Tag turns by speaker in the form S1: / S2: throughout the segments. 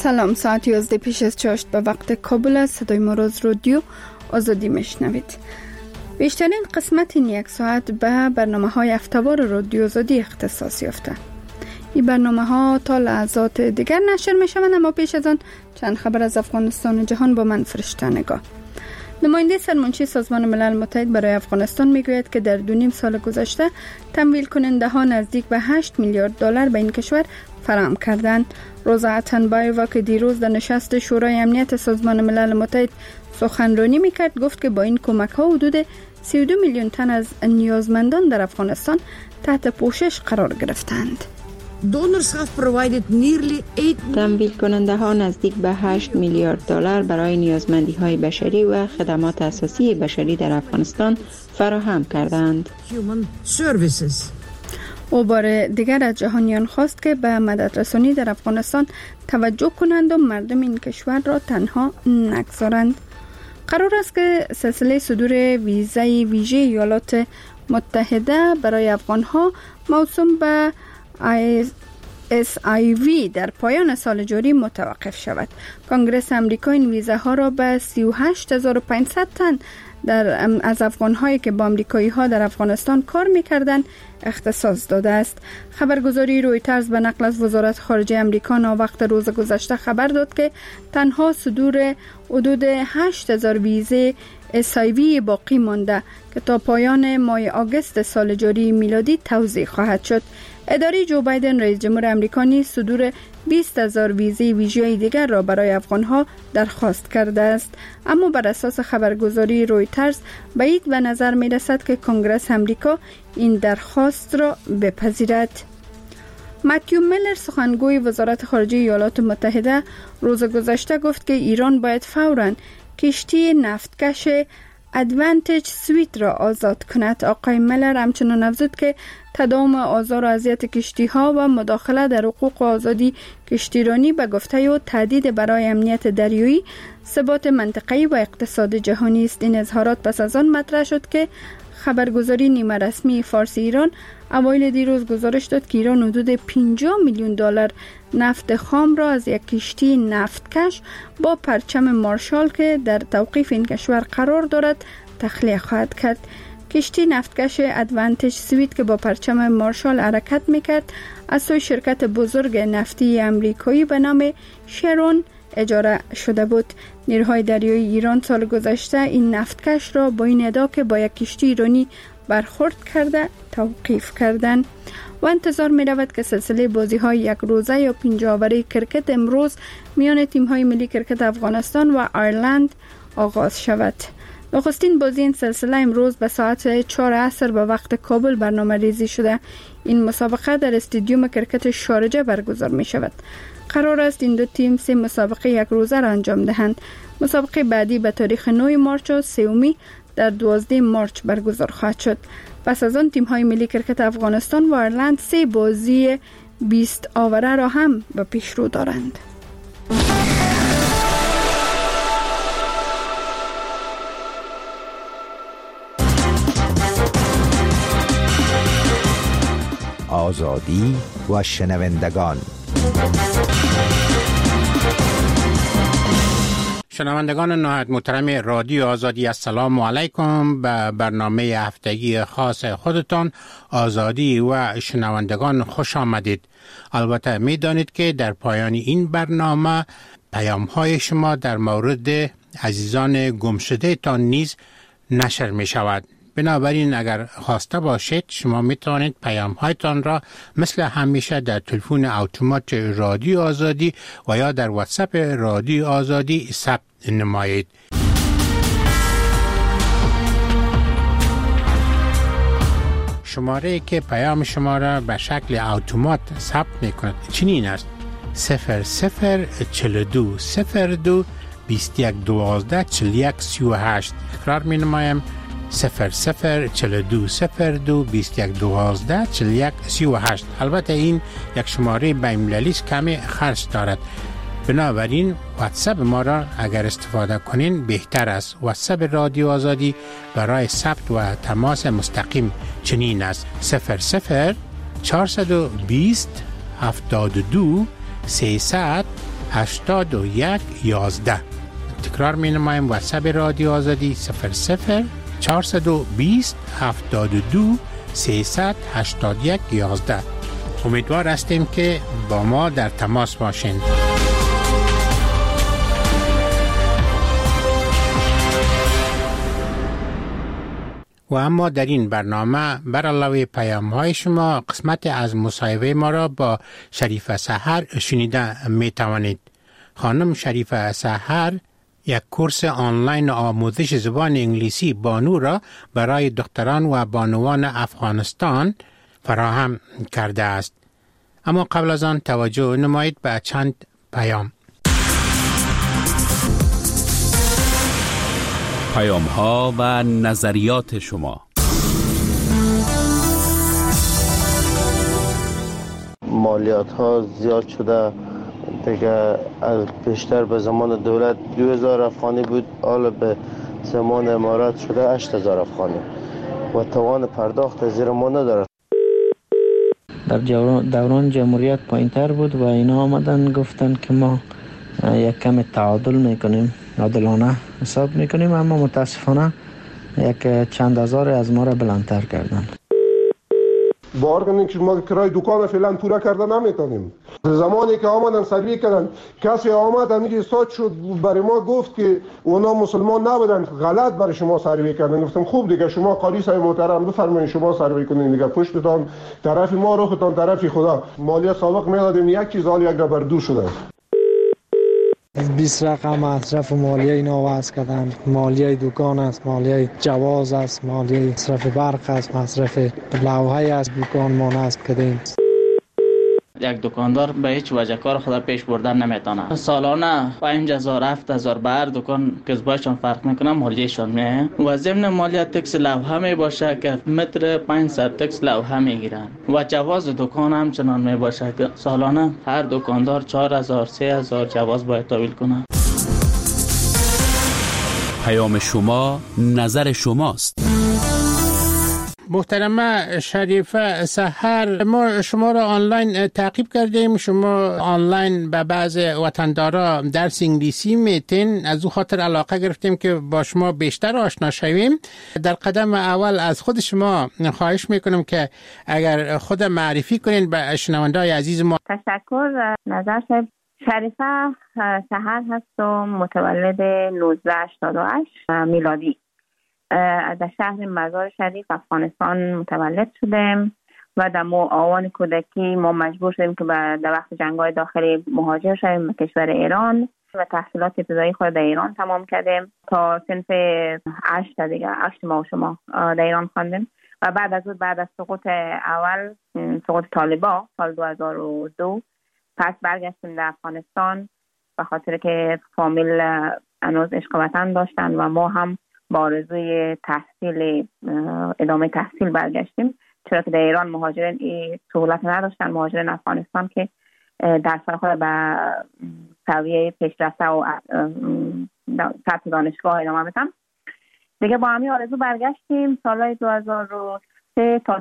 S1: سلام، ساعت 11 پیش از 4 به وقت کابل است. صدای ما را از رادیو آزادی میشنوید. بیشترین قسمت این یک ساعت به برنامه های هفته‌وار رادیو آزادی اختصاص یافته. این برنامه ها تا لحظات دیگر نشر می شوند، اما پیش از آن چند خبر از افغانستان و جهان با من فرشته نگاه. نماینده سرمنشی سازمان ملل متحد برای افغانستان میگوید که در 2.5 سال گذشته تمویل کننده ها نزدیک به 8 میلیارد دلار به این کشور فراهم کردند. روزا اتنبایووا که دیروز در نشست شورای امنیت سازمان ملل متحد سخنرانی میکرد گفت که با این کمک ها حدود 32 میلیون تن از نیازمندان در افغانستان تحت پوشش قرار گرفتند.
S2: تمویل کننده ها نزدیک به 8 میلیارد دلار برای نیازمندی های بشری و خدمات اساسی بشری در افغانستان فراهم کردند.
S1: او بار دیگر از جهانیان خواست که به مدد رسانی در افغانستان توجه کنند و مردم این کشور را تنها نگذارند. قرار است که سلسله صدور ویزای ویژه ایالات متحده برای افغانها موسوم به SIV در پایان سال جاری متوقف شود. کنگره امریکا این ویزاها را به 38500 تن از افغان‌هایی که با آمریکایی‌ها در افغانستان کار می‌کردند اختصاص داده است. خبرگزاری رویترز به نقل از وزارت خارجه آمریکا وقت روز گذشته خبر داد که تنها صدور حدود 8000 ویزه SIV باقی مانده که تا پایان ماه آگوست سال جاری میلادی توزیع خواهد شد. اداره جو بایدن رئیس جمهور آمریکا نیز صدور 20000 ویزه ویژه دیگر را برای افغانها درخواست کرده است، اما بر اساس خبرگزاری رویترز بعید به نظر می رسد که کنگره آمریکا این درخواست را بپذیرد. متیو میلر سخنگوی وزارت خارجه ایالات متحده روز گذشته گفت که ایران باید فوراً کشتی نفتکش ادوانتج سویت را آزاد کند. آقای میلر همچنان افزود که تداوم آزار و اذیت کشتی ها و مداخله در حقوق و آزادی کشتیرانی به گفته و تهدید برای امنیت دریایی، ثبات منطقه‌ای و اقتصاد جهانی است. این اظهارات پس از آن مطرح شد که خبرگزاری نیمه رسمی فارسی ایران اوایل دیروز گزارش داد که ایران حدود 50 میلیون دلار نفت خام را از یک کشتی نفتکش با پرچم مارشال که در توقیف این کشور قرار دارد تخلیه خواهد کرد. کشتی نفتکش ادوانتج سویت که با پرچم مارشال حرکت میکرد از سوی شرکت بزرگ نفتی امریکایی به نام شرون اجاره شده بود. نیروهای دریایی ایران سال گذشته این نفتکش را با این ادعا که با یک کشتی ایرانی برخورد کرده توقیف کردند و انتظار می رود که سلسله بازی های یک روزه یا 5 آوره کرکت امروز میان تیم های ملی کرکت افغانستان و آیرلند آغاز شود. نخستین بازی این سلسله امروز به ساعت 4 عصر به وقت کابل برنامه ریزی شده. این مسابقه در استادیوم کرکت شارجه برگزار می شود. قرار است این دو تیم 3 مسابقه یک روزه را انجام دهند. مسابقه بعدی به تاریخ 9 مارچ و 3 در 12 مارچ برگزار خواهد شد. پس از آن تیم های ملی کرکت افغانستان و آیرلند 3 بازی 20 آوره را هم به پیش رو دارند.
S3: آزادی و شنوندگان.
S4: شنوندگان نهایت محترم رادیو آزادی، السلام علیکم. به برنامه هفتگی خاص خودتان آزادی و شنوندگان خوش آمدید. البته می دانید که در پایان این برنامه پیام های شما در مورد عزیزان گمشده تان نیز نشر می شود. بنابراین اگر خواسته باشید شما می توانید پیام هایتان را مثل همیشه در تلفن اتومات رادیو آزادی و یا در واتساپ رادیو آزادی ثبت نمایید. شماره که پیام شما را به شکل اتومات ثبت می کند چنین است: 0042 02 21 12 41 38. اقرار می نمایم 0042 02 21 12 41 38. البته این یک شماره بین‌المللی است، کمی خرج دارد. بنابراین واتساپ ما را اگر استفاده کنین بهتر است. واتساپ رادیو آزادی برای ثبت و تماس مستقیم چنین است: 00 420 72 300 81 11. تکرار می نمایم. واتساپ رادیو آزادی 00 420 72 381 11. امیدوار هستیم که با ما در تماس باشین. و اما در این برنامه بر علاوه پیام‌های شما قسمت از مصاحبه ما را با شریفه سحر شنیده می توانید. خانم شریفه سحر یک کورس آنلاین آموزش زبان انگلیسی بانو را برای دختران و بانوان افغانستان فراهم کرده است. اما قبل از آن توجه نمایید به چند پیام.
S5: پیام‌ها و نظریات شما.
S6: مالیات ها زیاد شده دیگه، بیشتر به زمان دولت 2000 افغانی بود، حالا به زمان امارات شده 8000 افغانی و توان پرداخت زیر ما نداره.
S7: در دوران جمهوریت پایین‌تر بود و اینا آمدن گفتن که ما یک کم تعادل میکنیم، عادلانه حساب میکنیم، اما متاسفانه یک چند هزار از ما را بلندتر کردن.
S8: باور کنید که ما کرای دکان فعلا پورا کرده نمیتونیم. زمانی که آمدن سروی کردن، کسی آمد همیشه استاد شد برای ما گفت که اونا مسلمان نبودن، غلط برای شما سروی کردن. گفتم خوب دیگه شما قاضی صاحب محترم بفرمایید شما سروی کنین دیگه، پشتتان طرف ما، روختان طرف خدا. مالیه سابق میدادیم یک چیز، حال یک بر دو شده.
S9: 20 رقم مصرف مالیه اینا وضع کردن. مالیه دکان است، مالیه جواز است، مالیه مصرف برق است، مصرف لوحه از دکان ما نصب کردیم.
S10: یک دکاندار به هیچ وجه کار خود پیش بردن نمیتونه. سالانه 5000 7000 به هر دکان کسبایشان فرق میکنه، مالیهشان میه و ضمن مالیه تکس لوحه می باشه که متر 500 تکس لوحه میگیرن و جواز دکان همچنان می باشه که سالانه هر دکاندار 4000 3000 جواز باید تحویل کنه.
S5: پیام شما نظر شماست.
S4: محترمه شریفه سحر، ما شما را آنلاین تعقیب کردیم. شما آنلاین به بعض وطندارا درس انگلیسی میتین، از او خاطر علاقه گرفتیم که با شما بیشتر آشنا شویم. در قدم اول از خود شما خواهش میکنم که اگر خود معرفی کنین به شنونده‌های عزیز ما.
S11: تشکر. نظر شریفه سحر هستم، متولد 1988 میلادی. در شهر مزار شریف افغانستان متولد شدم و در آوان کودکی ما مجبور شدیم که در وقت جنگ‌های داخلی مهاجر شدیم به کشور ایران و تحصیلات ابتدایی خود در ایران تمام کردیم تا صنف 8 دیگه 8 ماه شما در ایران خواندیم و بعد از سقوط اول، سقوط طالبان سال 2002 پس برگشتیم در افغانستان به خاطر که فامیل هنوز عشق وطن داشتن و ما هم با آرزوی تحصیل ادامه تحصیل برگشتیم، چرا که در ایران مهاجرین این سهولت نداشتن. مهاجرین افغانستان که درس خود به سویه پیشرفته و سطح دانشگاه ادامه بدن دیگه. با همین آرزو برگشتیم. سالهای 2003 تا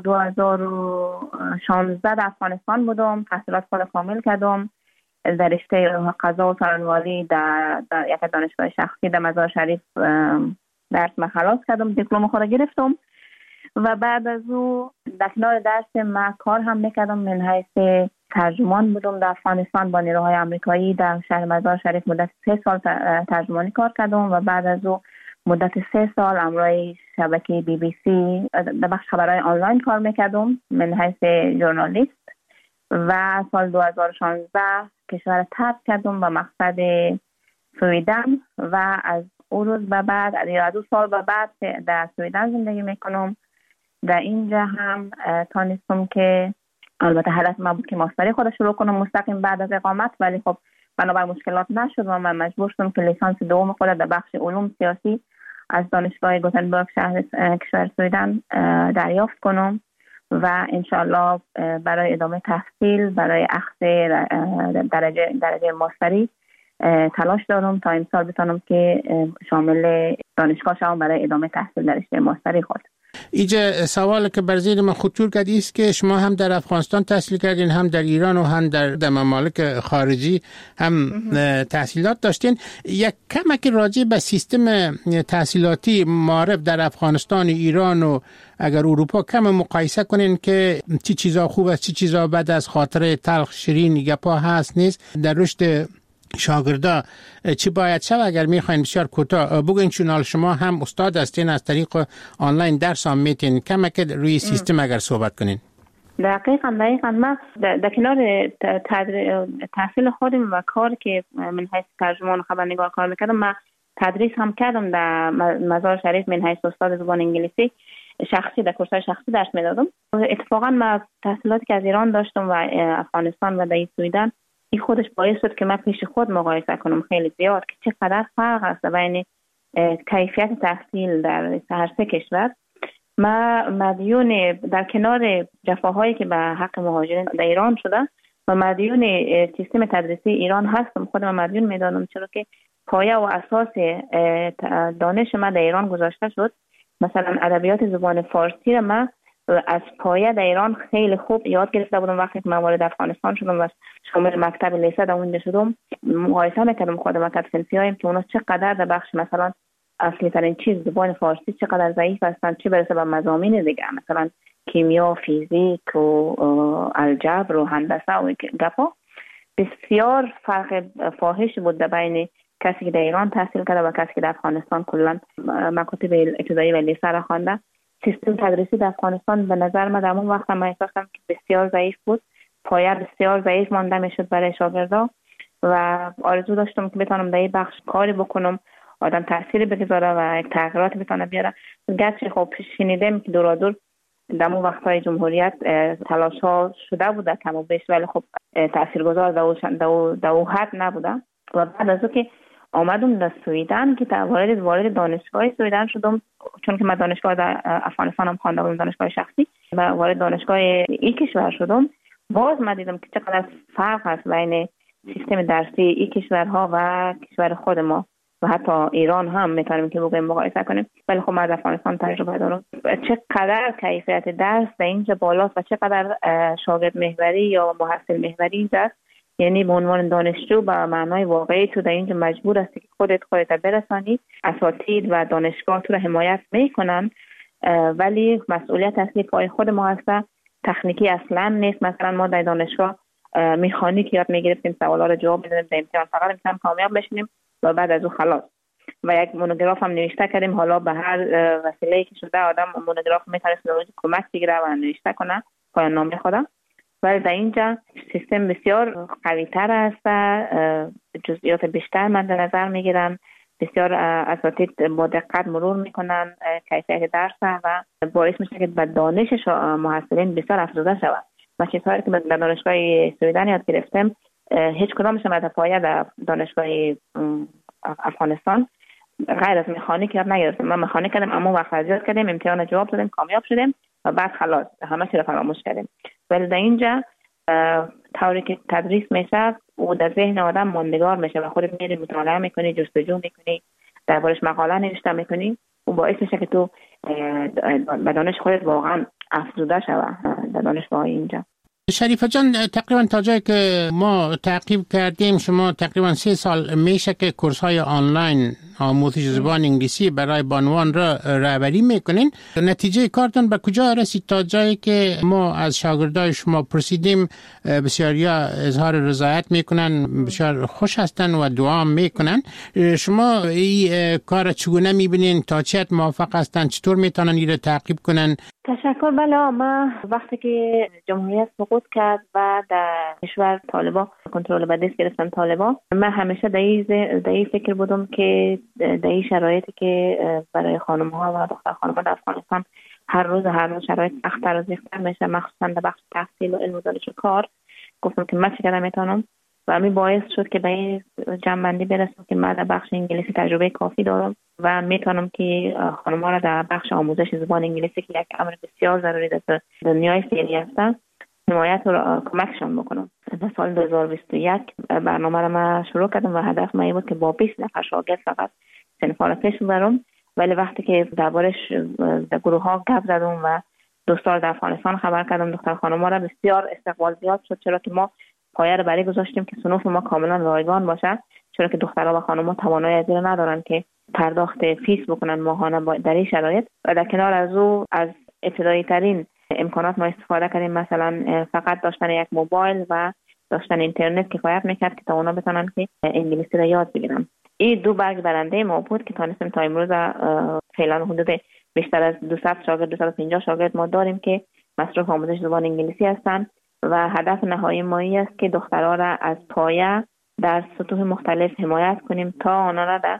S11: 2016 در افغانستان بودم، تحصیلات خود کامل کردم در رشته قضا و سرانوالی در یک دانشگاه شخصی در مزار شریف. درس ما خلاص کردم، دیپلم خود گرفتم و بعد از او در کنار درس ما کار هم میکردم. من حیث ترجمان بودم در افغانستان با نیروهای آمریکایی در شهر مزار شریف. مدت 3 سال ترجمانی کار کردم و بعد از او مدت 3 سال امروی شبکه BBC در بخش خبرهای آنلاین کار میکردم من حیث ژورنالیست و سال 2016 کشور ترک کردم به مقصد سویدن و از اون روز به بعد از 2 سال به بعد در سویدن زندگی میکنم. در اینجا هم تانستم که البته هدف من بود که ماستری خود شروع کنم مستقیم بعد از اقامت، ولی خب بنابر مشکلات نشد و من مجبور شدم که لیسانس دوم خود در بخش علوم سیاسی از دانشگاه گوتنبرگ شهر کشور سویدن دریافت کنم و انشالله برای ادامه تحصیل برای اخذ درجه ماستری تلاش دارم تا امسال بتونم که شامل دانشگاه شوم برای ادامه تحصیل در رشته ماستری خود.
S4: اینجا سوال که بر ذهن من خطور کرد است که شما هم در افغانستان تحصیل کردین، هم در ایران و هم در ممالک خارجی هم تحصیلات داشتین. یک کمک راجع به سیستم تحصیلاتی معارف در افغانستان، ایران و اگر اروپا کم مقایسه کنین که چی چیزا خوب است، چی چیزا بد است، خاطر تلخ شیرین گپا هست نیست در رشد شاگردا چی باید شد؟ اگر میخواین بسیار کوتاه بگین، چون شما هم استاد هستین، از طریق آنلاین درس هم میتین، کمک روی سیستم اگر صحبت کنین.
S11: دقیقاً ما در کنار تحصیل خودم و کار که من حیث ترجمان خبرنگار کار میکردم، من تدریس هم کردم در مزار شریف من حیث استاد زبان انگلیسی شخصی، در کورس‌های شخصی درس میدادم. اتفاقاً من تحصیلاتی که از ایران داشتم و افغانستان و در سویدن، این خودش باعث شد که من پیش خود مقایسه کنم خیلی زیاد که چقدر فرق است بین کیفیت تحصیل در هر سه کشور. ما مدیون در کنار جفاهایی که به حق مهاجرین در ایران شده و مدیون سیستم تدریسی ایران هستم، خودم مدیون میدانم، چرا که پایه و اساس دانش من در ایران گذاشته شد. مثلا ادبیات زبان فارسی را من از پایه در ایران خیلی خوب یاد گرفته بودم. وقتی که من وارد افغانستان شدم و شامل مکتب لیسه در اونجا شدم، مقایسه میکردم خودم که صنفی‌هایم که اونا چقدر در بخش مثلا اصلی ترین چیز زبان فارسی چقدر ضعیف هستند، چه برسه به مضامین دیگه مثلا کیمیا، فیزیک و الجبر و هندسه و گپا. بسیار فرق فاحش بود بین کسی که در ایران تحصیل کرده و کسی که در افغانستان کلا مکاتب ابتدایی و لیسه را خوانده. سیستم تدریسی در افغانستان به نظر من در اون وقت من احساس کردم که بسیار ضعیف بود، پایه بسیار ضعیف مانده میشد برای شاگردا و آرزو داشتم که بتونم در این بخش کاری بکنم، آدم تأثیری بگذاره و یک تغییرات بتونه بیاره. گرچه خب شنیدم که دورادور در اون وقت‌های جمهوریت تلاش‌ها شده بوده کم و بیش، ولی خب تاثیرگذار در او حد نبوده. و بعد از اون که آمدم در سویدن که وارد دانشگاه سویدن شدم، چون که من دانشگاه در افغانستان هم خوانده بودم، دانشگاه شخصی، و وارد دانشگاه این کشور شدم، باز من دیدم که چقدر فرق هست بین سیستم درسی این کشورها و کشور خود ما و حتی ایران هم میتونیم که بگویم مقایسه کنیم. ولی خب من از افغانستان تجربه دارم چقدر کیفیت درس در اینجا بالاست و چقدر شاگرد محوری یا محصل محوری اینجا، یعنی به عنوان دانشجو به معنای واقعی تو در اینجا مجبور هستی که خودت برسانی. اساتید و دانشگاه تو رو حمایت میکنن ولی مسئولیت اصلی پای خود ما هست. تکنیکی اصلا نیست. مثلا ما در دانشگاه مکانیک یاد میگرفتیم، سوالا رو جواب میدادیم، در امتحان فقط امتحان کامیاب بشیم و بعد از اون خلاص. و یک مونوگراف هم نوشته کردیم، حالا به هر وسیله‌ای که شده آدم مونوگراف میتونه کمک بگیره و نوشته کنه پایان نامه خودم. ولی در اینجا سیستم بسیار قوی تر است، جزئیات بیشتر مد نظر میگیرن، بسیار اساتید با دقت مرور میکنن کیفیت درس و باعث میشه که به دانش محصلین بسیار افزوده شود. و چیزهایی که در دانشگاه سویدن یاد گرفتم هیچ کدامش در پایه در دانشگاه افغانستان غیر از مکانیک یاد نگرفتم. ما مکانیک کردیم، اما وقت یاد کردیم، امتحان جواب دادیم، کامیاب شدیم و بعد خلاص همه چی رو فراموش کردیم. ولی در اینجا طوری که تدریس میشه و در ذهن آدم ماندگار میشه و خودت میری مطالعه میکنی، جستجو میکنی، دربارش مقاله نوشته میکنی و باعث میشه که تو به دانش خودت واقعا افزوده شود در دانشگاه اینجا.
S4: شریفه جان، تقریبا تا جایی که ما تعقیب کردیم شما تقریبا 3 سال میشه که کورس های آنلاین آموزش زبان انگلیسی برای بانوان را رهبری میکنین. نتیجه کارتون به کجا رسید تا جایی که ما از شاگردای شما پرسیدیم بسیاریا اظهار رضایت میکنن، بسیار خوش هستن و دعا میکنن. شما این کار چگونه میبینین؟ تا چه حد موافق هستن؟ چطور میتونن این را تعقیب کنن؟
S11: تشکر. بله، ما وقتی که جمهوریت سقوط کرد و در کشور طالبان کنترل به دست گرفتن طالبان، من همیشه در این فکر بودم که در این شرایطی که برای خانم‌ها و دختر خانم‌ها در افغانستان هر روز شرایط سخت‌تر و سخت‌تر میشه، مخصوصا در بخش تحصیل و علم و دانش و کار، گفتم که من چقدر میتونم و همین باعث شد که به این جنبندی برسم که من در بخش انگلیسی تجربه کافی دارم و میتونم که خانم‌ها را در بخش آموزش زبان انگلیسی که یک امر بسیار ضروری در دنیای فعلی است حمایت و کمکشان بکنم. در سال 2021 برنامه را من شروع کردم و هدف من بود که با 20 نفر شاگرد فقط صنف‌ها را پیش ببرم ولی وقتی که دربارش در گروه ها گپ زدم و دوستان در افغانستان خبر کردم، دختر خانم‌ها را بسیار استقبال زیاد شد، چرا که ما پایه را برای گذاشتیم که صنوف ما کاملا رایگان باشه، چرا که دخترها و خانم‌ها توانایی از این ندارن که پرداخت فیس بکنن ماهانه در این شرایط. و در کنار از او از ابتدایی ترین امکانات ما استفاده کردیم، مثلا فقط داشتن یک موبایل و داشتن اینترنت کفایت میکرد که تا اونا بتونن که انگلیسی را یاد بگیرن. این دو برگ برنده ما بود که تونستیم تا امروز فعلا حدود بیشتر از 200 شاگرد 250 شاگرد ما داریم که مصروف آموزش زبان انگلیسی هستند و هدف نهایی ما این است که دخترها را از پایه در سطوح مختلف حمایت کنیم تا آنها را در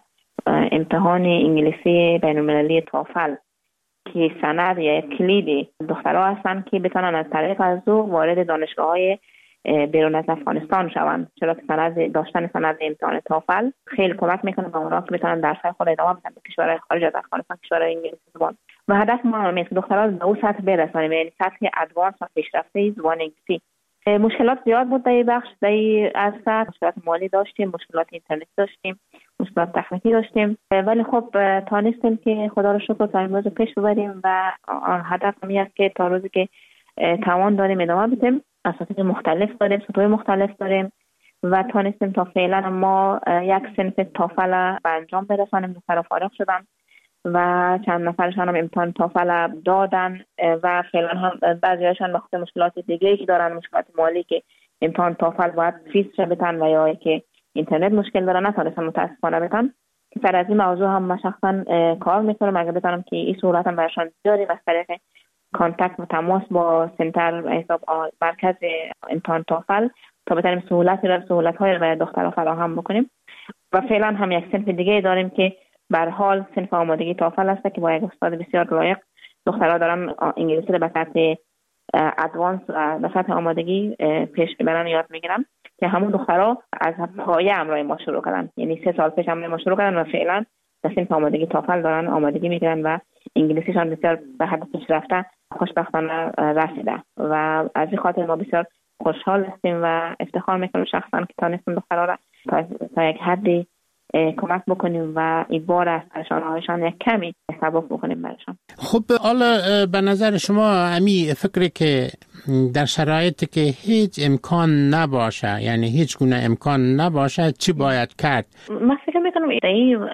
S11: امتحان انگلیسی بین‌المللی توفل که سند یا کلید دخترها هستند که بتونن از طریق از او وارد دانشگاه‌های بیرون از افغانستان شوند، چرا که داشتن سند امتحان توفل خیلی کمک میکنه به اونها که بتونن درس‌های خود ادامه بدن به کشورهای خارج از افغانستان، کشورهای انگلیسی زبان. و هدف ما همین است که دخترها به اون سطح برسانیم، یعنی سطح ادوانس و پیشرفته زبان انگلیسی. مشکلات زیاد بود در این بخش، در این عرصه مشکلات مالی داشتیم، مشکلات اینترنت داشتیم، مشکلات تکنیکی داشتیم، ولی خب تانستیم که خدا رو شکر تا امروز پیش ببریم و هدف همین است که تا روزی که توان داریم ادامه بدیم. اساتید مختلف داریم، سطوح مختلف داریم و تانستیم تا فعلا ما یک صنف توفل به انجام برسانیم. دخترها فارغ شدن و چند نفرشان هم امتحان توفل دادن و فعلا هم بعضی‌هاشون به خاطر مشکلات دیگه‌ای که دارن، مشکلات مالی که امتحان توفل باید فیس بدن و یا که اینترنت مشکل دارن نتونستن متاسفانه بدن. سر از این موضوع هم من شخصا کار میکنم اگر بتونم که این سهولت هم برشان بیاریم از طریق کانتکت و تماس با سنتر حساب مرکز امتحان توفل تا بتونیم سهولت‌های رو برای دخترها فراهم بکنیم. و فعلا هم یک صنف دیگه داریم که به هر حال صنف آمادگی توفل هست که با یک استاد بسیار لایق دخترها دارن انگلیسی رو به سطح ادوانس به سطح آمادگی پیش میبرن یاد میگیرن که همون دخترها از پایه همراه ما شروع کردن، یعنی 3 سال پیش همراه ما شروع کردن و فعلا در صنف آمادگی توفل دارن آمادگی میگیرن و انگلیسیشان بسیار به حد پیشرفته خوشبختانه رسیده و از این خاطر ما بسیار خوشحال هستیم و افتخار میکنم شخصا که تانستیم دخترها را تا یک حدی کمک بکنیم و این بار از پریشانی‌هایشان یک کمی سبک بکنیم برشان.
S4: خب حالا به نظر شما امی فکری که در شرایطی که هیچ امکان نباشه، یعنی هیچ گونه امکان نباشه، چی باید کرد؟
S11: من فکر میکنم در این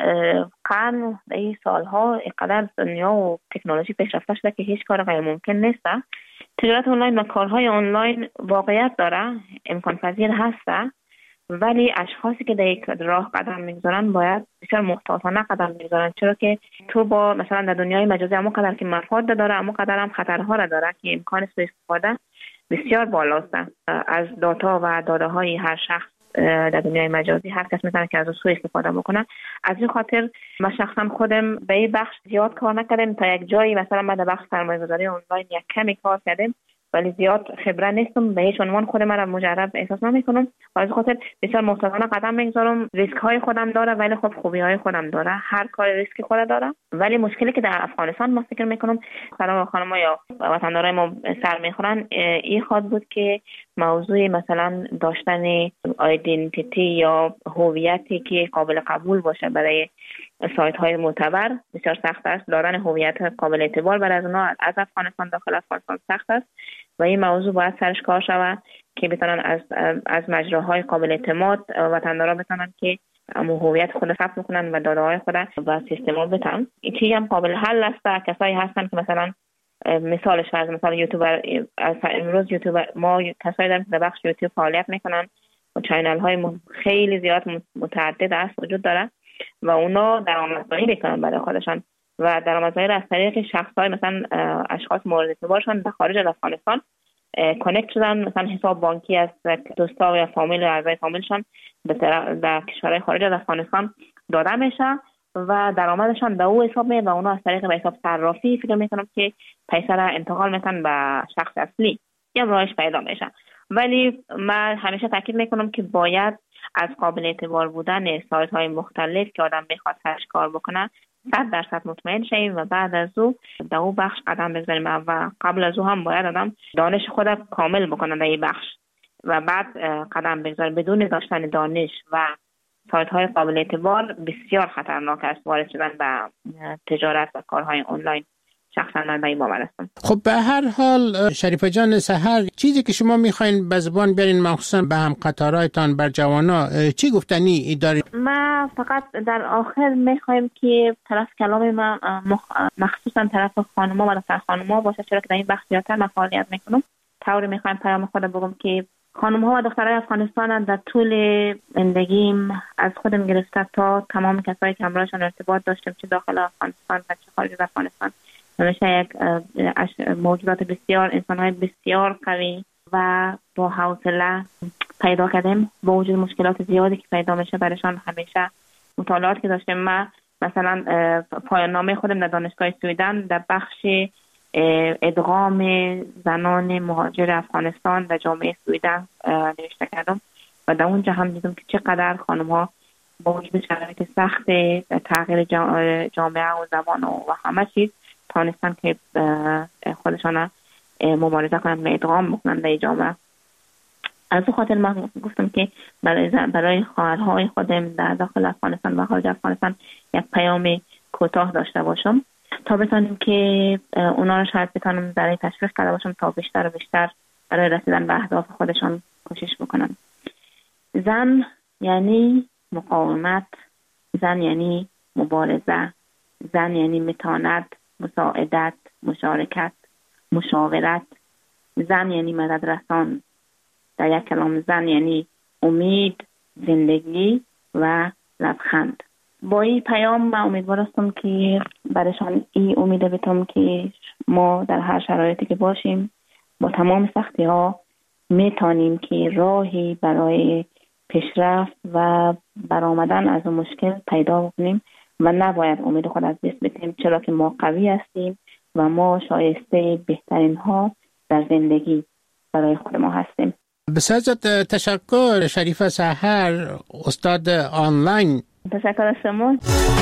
S11: قرن، در این سالها اینقدر دنیا و تکنولوژی پیشرفته شده که هیچ کار غیر ممکن نیست. تجارت آنلاین و کارهای آنلاین واقعیت داره، امکان پذیر هسته، ولی اشخاصی که در یک راه قدم میگذارن باید بسیار محتاطانه قدم میگذارن، چرا که تو با مثلا در دنیای مجازی اما قدر که مفاد داره اما قدر هم خطرها را داره که امکان سوء استفاده بسیار بالاست از داتا و داده های هر شخص در دنیای مجازی. هر کس میتونه که از سوء استفاده بکنه. از این خاطر من شخصا خودم به این بخش زیاد کار نکردم، تا یک جایی مثلا من در بخش سرمایه‌گذاری آنلاین یک کمی کار کردم ولی زیاد خبره نیستم، به هیچ عنوان خودم را مجرب احساس نمی‌کنم و از خاطر بسیار محتاطانه قدم می‌گذارم. ریسک های خودم داره ولی خب خوبی های خودم داره، هر کار ریسک خود داره. ولی مشکلی که در افغانستان ما فکر می‌کنم خانم‌ها یا وطندارای ما سر می‌خورن این خود بود که موضوع مثلا داشتن آیدنتیتی یا هویتی که قابل قبول باشه برای سایت های معتبر بسیار سخت است. دارن هویت قابل اعتبار برای از اونها از افغانستان داخل افغانستان سخت است و این موضوع باید سرش کار شود که بتونن از مجراهای قابل اعتماد وطندارا بتونن که هویت خود ثبت کنن و داده های خود و سیستما بتن. این چیزی هم قابل حل است. کسایی هستن که مثلا مثال یوتیوبر، امروز یوتیوبر ما کسایی داریم که در بخش یوتیوب فعالیت میکنن و چینل های خیلی زیاد متعدد است وجود داره و اونا درآمدزایی میکنن برای خودشان و درآمدزایی را از طریق شخص‌های مثلا اشخاص مورد اعتبارشان در خارج از افغانستان کانکت شدن، مثلا حساب بانکی از دوستا یا فامیل یا اعضای فامیلشان در کشورهای خارج از افغانستان داده میشه و درآمدشان به او حساب میاد و اونا از طریق به حساب صرافی فکر میکنم که پیسه را انتقال میتن به شخص اصلی یا راهش پیدا میشه. ولی من همیشه تاکید میکنم که باید از قابل اعتبار بودن سایت های مختلف که آدم میخواد سرش کار بکنه 100% مطمئن شیم و بعد از او در او بخش قدم بزنیم و قبل از او هم باید آدم دانش خود کامل بکنه در این بخش و بعد قدم بگذاره. بدون داشتن دانش و سایت های قابل اعتبار بسیار خطرناک است وارد شدن به تجارت و کارهای آنلاین. شخصا من به این باور هستم.
S4: خب به هر حال شریفه جان سحر، چیزی که شما میخواین به زبان بیارین مخصوصا به هم قطارایتان بر جوانا چی گفتنی دارید؟
S11: ما فقط در آخر میخوایم که طرف کلام ما مخصوصا طرف خانوما و دختر خانوما باشه، چرا که در این بخش زیادتر من فعالیت میکنم. طوری میخوایم پیام خود بگم که خانم‌ها و دخترای افغانستان در طول زندگیم از خودم گرفته تا تمام کسایی که همراهشان ارتباط داشتم، چه داخل افغانستان و چه خارج از افغانستان، همیشه یک موجودات بسیار، انسان‌های بسیار قوی و با حوصله پیدا کردیم. با وجود مشکلات زیادی که پیدا میشه برایشان همیشه مطالعات که داشتیم. ما مثلا پایان نامه خودم در دانشگاه سویدن در بخش ادغام زنان مهاجر افغانستان در جامعه سویدن نوشته کردم و در اونجا هم دیدم که چقدر خانم‌ها با وجود شرایط سخت تغییر جامعه و زبان و همه چیز توانستن که خودشان مبارزه کنند و ادغام بکنند در جامعه. از اون خاطر من گفتم که برای خواهرهای خودم در داخل افغانستان و خارج افغانستان یک پیام کوتاه داشته باشم تا بتونیم که اونا رو شاید بتونم برای تشویق کرده باشم تا بیشتر و بیشتر برای رسیدن به اهداف خودشان کوشش بکنن. زن یعنی مقاومت، زن یعنی مبارزه، زن یعنی متانت، مساعدت، مشارکت، مشاورت، زن یعنی مدد رسان. در یک کلام زن یعنی امید، زندگی و لبخند. با این پیام من امیدوار هستم که برایشان این امید بتم که ما در هر شرایطی که باشیم با تمام سختی ها میتونیم که راهی برای پیشرفت و برآمدن از اون مشکل پیدا بکنیم و نباید امید خود از دست بدیم، چرا که ما قوی هستیم و ما شایسته بهترین ها در زندگی برای خود ما هستیم.
S4: بسیار تشکر شریفه سحر، استاد آنلاین.
S11: تشکر از شما.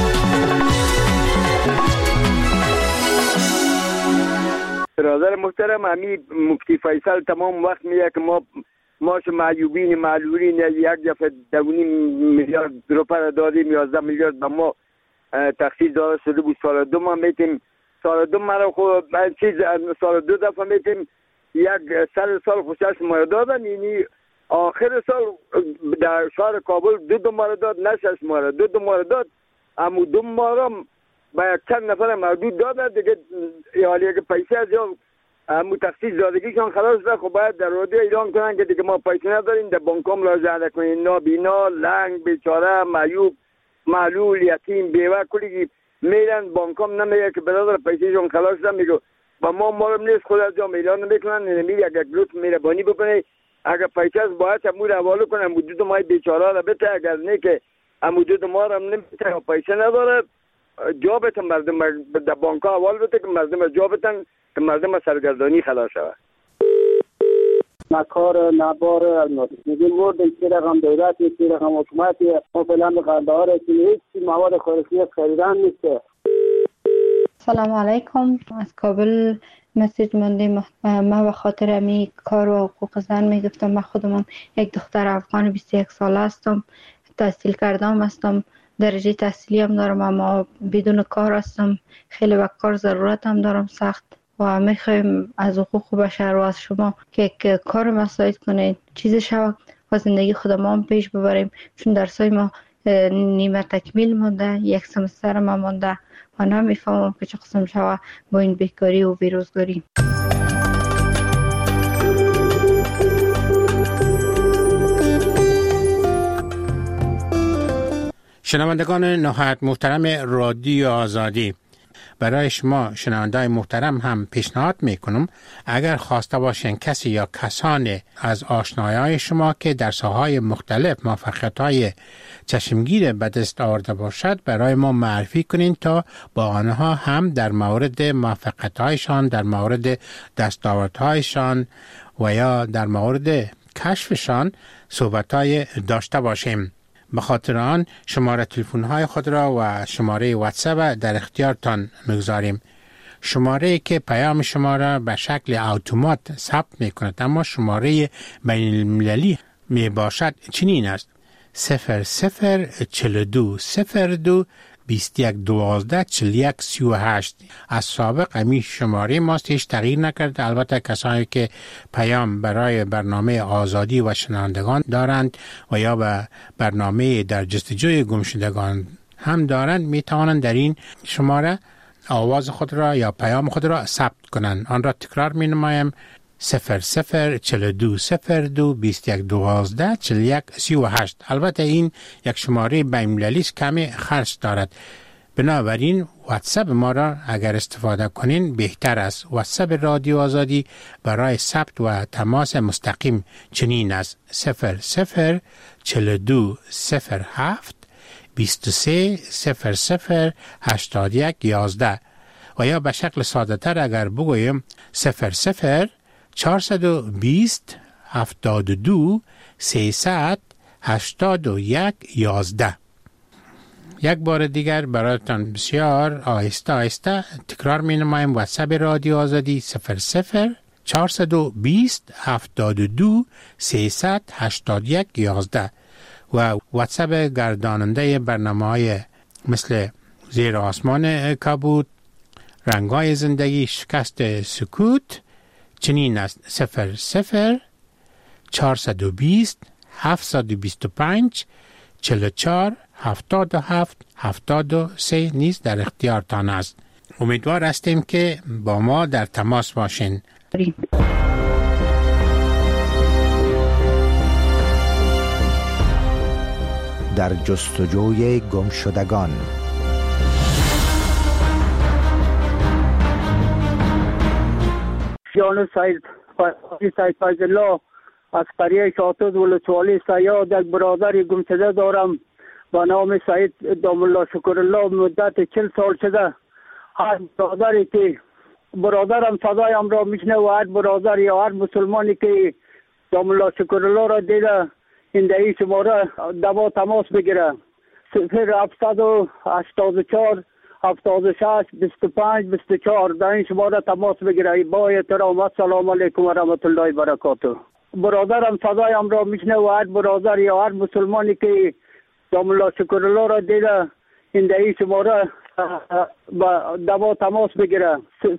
S12: برادر محترم، امیر مفتی فیصل تمام وقت میگه که ما معیوبین معلولین 1.2 میلیارد روپیه دادیم، 11 میلیارد به ما تخصیص داده شده بود. سال دو ما میتیم، سال دو مرا خود سال دو دفعه میتیم 100 سال خوشش ما دادن. یعنی آخر سال در شهر کابل دو ماه داد، نه 6 ماه، دو ماه داد. اما 2 ماه با یک چند نفر محدود دادن دیگه. حالی که پیسه از یا امو تخصیص دادگیشان خلاص ده، خب باید در رادیو اعلان کنن که دیگه ما پیسه نداریم، در بانکام مراجعه کنین. نابینا، لنگ، بیچاره، معیوب، معلول، یتیم، بیوه کلی میرن بانکام نمیگه که برادر پیسهشون خلاص ده. میگه با ما رو نیست، خود از جام اعلان نمیکنن. نمیگه اگر گروت مهربانی بکنه اگر پیسه از باید امور حواله کنه مدت ما بیچاره را بته، اگر نه که مدت ما را نمیته پیسه نداره جا بتن مردم در بانک ها حوال بده که مردم جا بتن که مردم سرگردانی خلاص شود.
S13: مکار نبار الماده میگیم ورد چه رقم دولت چه رقم حکومت ما فعلا به قندهار هیچ مواد خوراکی خریدن نیست.
S14: سلام علیکم، از کابل مسیج مانده. ما به خاطر امی کار و حقوق زن میگفتم. من خودم یک دختر افغان 21 ساله هستم، تحصیل کردم هستم، درجه تحصیلی هم دارم، اما بدون کار هستم. خیلی به کار ضرورت هم دارم سخت و میخوایم از حقوق بشر و از شما که کار مساعد کنید، چیز شود و زندگی خودمان هم پیش ببریم، چون درسای ما نیمه تکمیل مونده، یک سمستر ما مونده و نمیفهمم که چه قسم شود با این بیکاری و بیروزگاری.
S4: شنوندگان نهایت محترم رادیو آزادی، برای شما شنوندای محترم هم پیشنهاد میکنم اگر خواسته باشین کسی یا کسان از آشنایای شما که در ساحه‌های مختلف موفقیت‌های چشمگیر به دست آورده باشد برای ما معرفی کنین تا با آنها هم در مورد موفقیت‌هایشان، در مورد دستاوردهایشان و یا در مورد کشفشان صحبت‌های داشته باشیم. به خاطر آن شماره تلفن‌های خود را و شماره واتساپ در اختیارتان می‌گذاریم. شماره که پیام شما را به شکل اتومات ثبت می‌کند اما شماره بین‌المللی می باشد چنین است: 0042 02 21 12 41 38. از سابق همین شماره ماست، هیچ تغییر نکرده. البته کسانی که پیام برای برنامه آزادی و شنوندگان دارند و یا به برنامه در جستجوی گمشدگان هم دارند می توانند در این شماره آواز خود را یا پیام خود را ثبت کنند. آن را تکرار می نمایم: 0042 02 21 12 41 38. البته این یک شماره بین‌المللی است، کمی خرج دارد. بنابراین واتساپ ما را اگر استفاده کنین بهتر است. واتساپ رادیو آزادی برای ثبت و تماس مستقیم چنین است: 0042 07 23 00 81 11. و یا به شکل ساده تر اگر بگویم 00 420 72 300 81 11. یک بار دیگر برایتان بسیار آهسته آهسته تکرار می نمایم: واتساپ رادیو آزادی 00 420 72 300 81 11 و واتساپ گرداننده برنامه‌های مثل زیر آسمان کبود، رنگای زندگی، شکست سکوت چنین است: 00 420 725 44 77 73 نیز در اختیارتان است. امیدوار هستیم که با ما در تماس باشین.
S3: در جستجوی گمشدگان.
S13: جان سید فیض الله از قریه شاطد ولسوالی سیاد یک برادر گمشده دارم با نام سید دام الله شکر الله. مدت 40 سال شده هر برادری که برادرم صدایم را میشنه و هر برادر یا هر مسلمانی که دام الله شکر الله را دیده این دهی شماره دوا تماس بگیره: 0784 76 25 24. در این شماره تماس بگیره. با احترام السلام علیکم و رحمت الله و برکاته. برادرم صدایم را میشنه و هر برادر یا هر مسلمانی که دام الله شکر الله را دیده این دهی شماره دوا تماس بگیره: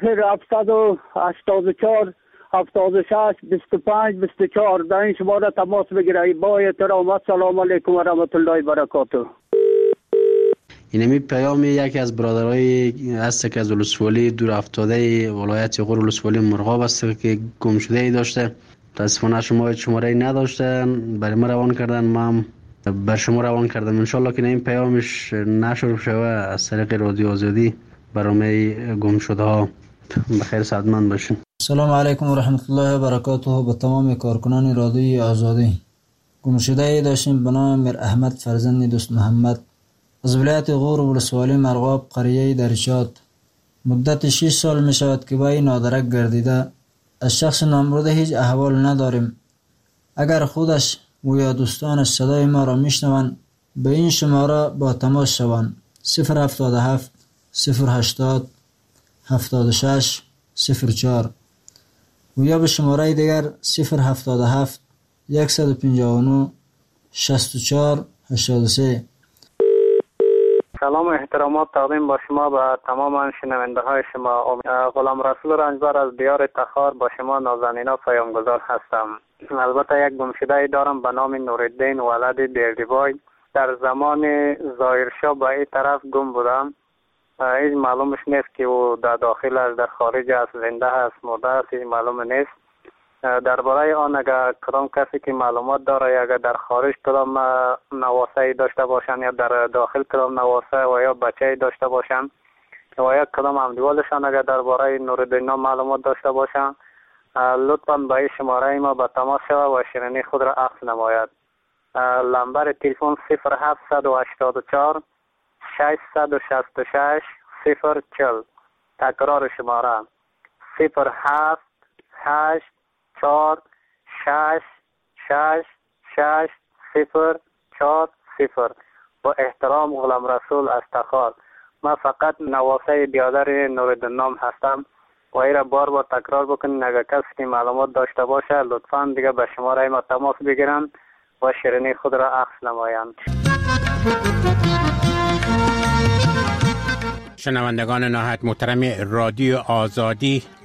S13: 0784 76 25 24. در این شماره تماس بگیره. با احترام السلام علیکم و رحمت الله و برکاته.
S15: اینمی پیام یکی از برادرای هست که از ولسوالی دور افتاده ولایت غور ولسوالی مرغاب است که گم شده ای داشته. متاسفانه شماره نداشته، برای ما روان کردن، ما هم بر شما روان کردم. انشالله که این پیامش نشر شوه از طریق رادیو آزادی برنامه گم شده ها. بخیر سعادتمند باشین.
S16: سلام علیکم و رحمت الله و برکاته. به تمام کارکنان رادیوی آزادی. گم شده ای داشتیم به نام میر احمد فرزند دوست محمد از ولایت غور ولسوالی مرغاب قریه درشاد. مدت 6 سال می شود که با این نادرک گردیده. از شخص نامبرده هیچ احوال نداریم. اگر خودش و یا دوستانش صدای ما را میشنوند به این شماره با تماس شوند: 077 080 76 04 و یا به شماره دیگر 077 159 64 83.
S17: سلام و احترامات تقدیم با شما به تمام شنونده های شما. غلام رسول رنجبر از دیار تخار با شما نازنینا پیامگذار هستم. البته یک گمشده دارم به نام نورالدین ولد دیردیبای. در زمان ظاهرشاه به این طرف گم بودم. هیچ معلومش نیست که او در داخل است، در خارج است، زنده است، مرده است، هیچ معلوم نیست. درباره آن اگر کدام کسی که معلومات داره، اگر در خارج کدام نواسه داشته باشن یا در داخل کدام نواسه و یا بچه داشته باشن و یا کدام همدیوالشان اگر درباره نورالدین معلومات داشته باشن، لطفاً به این شماره ما به تماس شود و شنونی خود را عکس نماید. لمبر تلفن 0784 666 040. تکرار شماره 078 4 6 6 6 0 4 0. با احترام غلام رسول از تخار. من فقط نواسه بیادر نورالدین هستم و این را بار بار تکرار بکنین. اگر کسی که معلومات داشته باشه لطفاً دیگه به شماره ما تماس بگیرن و شیرینی خود را اخذ نمایند.
S4: شنوندگان نهایت محترم رادیو آزادی،